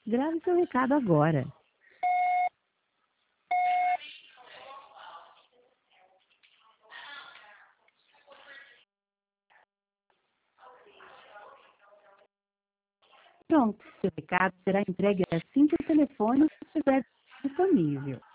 Grave seu recado agora. Pronto, seu recado será entregue assim que o telefone estiver disponível.